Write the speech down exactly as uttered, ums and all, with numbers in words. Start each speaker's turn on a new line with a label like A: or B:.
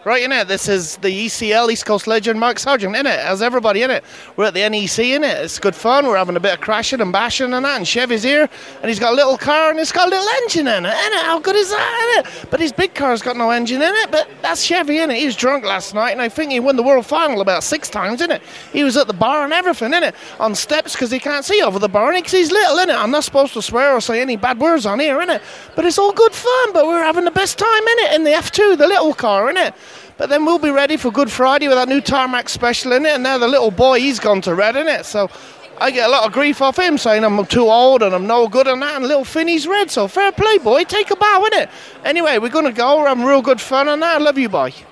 A: Right, innit? This is the E C L, East Coast Legend, Mark Sargent, innit? How's everybody, innit? We're at the N E C, innit? It's good fun. We're having a bit of crashing and bashing and that, and Chevy's here, and he's got a little car, and it's got a little engine in it, innit? How good is that, innit? But his big car's got no engine in it, but that's Chevy, innit? He was drunk last night, and I think he won the world final about six times, innit? He was at the bar and everything, innit? On steps, because he can't see over the bar, because he's little, innit? I'm not supposed to swear or say any bad words on here, innit? But it's all good fun, but we're having the best time, innit? In the F two, the little car, innit? But then we'll be ready for Good Friday with that new Tarmac Special in it, and now the little boy, he's gone to red in it, so I get a lot of grief off him saying I'm too old and I'm no good and that, and little Finney's red, so fair play, boy, take a bow, innit? Anyway, we're going to go, we're having real good fun and that. I love you, boy.